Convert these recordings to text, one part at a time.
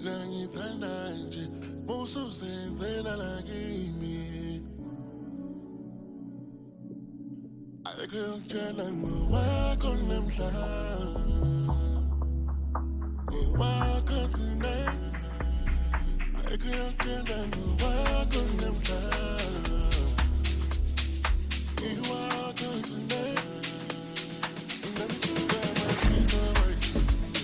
Mina ngithanda nje musuzenzela la kimi. Ayikho yokutshela ngowakho namhlanje, iwakho tonight. Ayikho yokutshela ngowakho namhlanje, iwakho tonight. Ngisuka masisa wayithi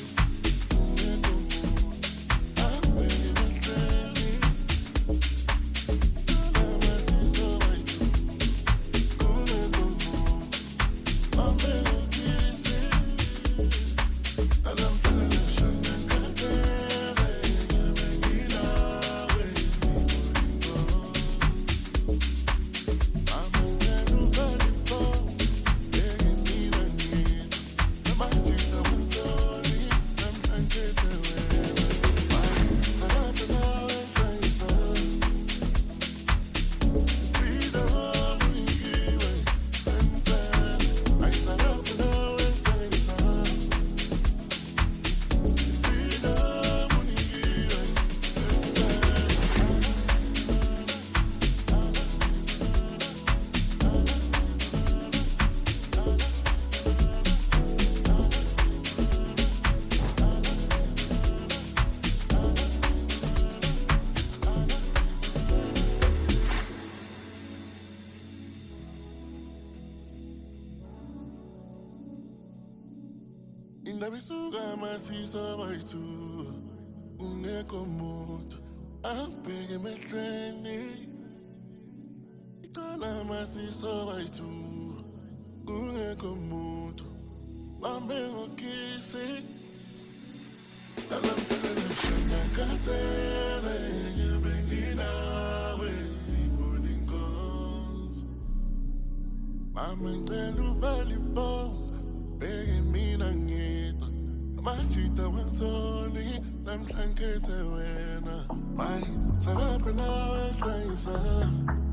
Indabisuka masisa bayithu ungekho muntu angibheke emehlweni. Icala masisa bayithu ungekho muntu bambe ngokisi. Alamfela katsele ngibenginawe sivule inkonzo. Mama ngicela uvale ifoni bheke mina ngedwa, amajita wangitholi namhla ngikhethe wena. Bye, saraphe nawe ehlisa